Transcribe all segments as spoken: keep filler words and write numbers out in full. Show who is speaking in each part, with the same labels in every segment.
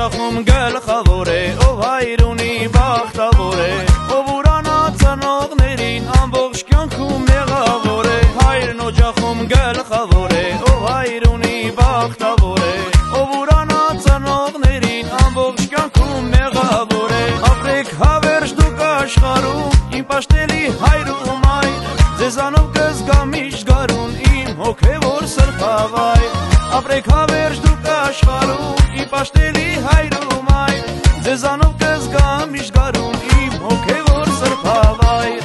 Speaker 1: օջախում գլխավոր է, ով հայր ունի բախտավոր է, ով ուրանա ծնողներին ամբողջ կյանքում մեղավոր է։ Հայրն օջախում գլխավոր է, ով հայր ունի բախտավոր է, ով ուրանա ծնողներին ամբողջ կյանքում մեղավոր է։ Ապրեք հավերժ դուք աշխարհում, իմ պաշտելի հայր ու մայր, ձեզանով կզգա միշտ գարուն իմ հոգևոր սրբավայր։ Ապրեք հավերժ դուք աշխարհում, իմ պաշտելի հայր ու մայր, ձեզանով կզգա միշտ գարուն իմ հոգևոր սրբավայր։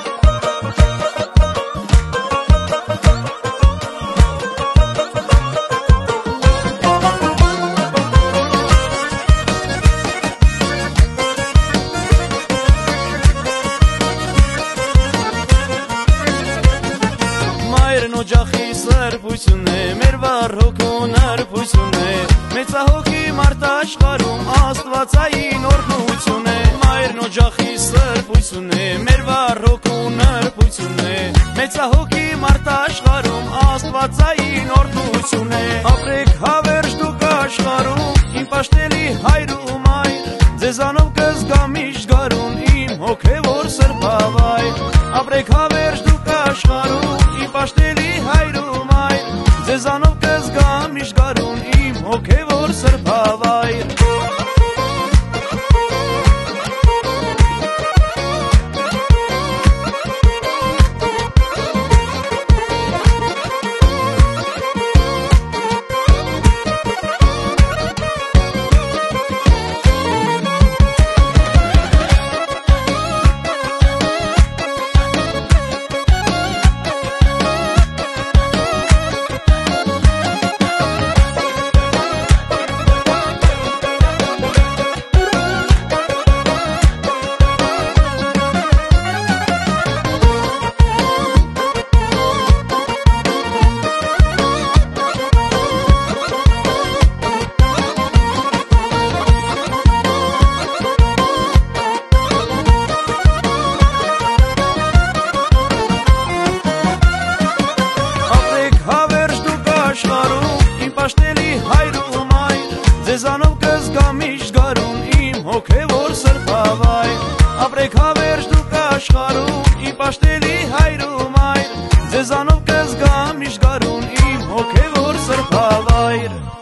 Speaker 1: Մայրն օջախի սրբություն է, մեր վառ հոգուն արբություն է, մեծահոգի մարդ աշխարհում աստվածային օրհնություն է։ Մայրն օջախի սրբություն է, մեր վառ հոգուն արբություն է, մեծահոգի մարդ աշխարհում աստվածային օրհնություն է։ Ապրեք հավերժ դուք աշխարհում, իմ պաշտելի հայր ու մայր, ձեզանով կզգա միշտ գարուն իմ հոգևոր սրբավայր։ Ապրեք հավերժ դուք աշխարհում, իմ պաշտելի հայր ու մայր, ձեզանով կզգա միշտ գարուն իմ հոգևոր սրբավայր։ Պաշտելի հայր ու մայր, ձեզանով կզգա միշտ գարուն իմ հոգևոր սրբավայր։ Ապրեք հավերժ դուք աշխարհում, իմ պաշտելի հայր ու մայր, ձեզանով կզգա միշտ գարուն իմ հոգևոր սրբավայր։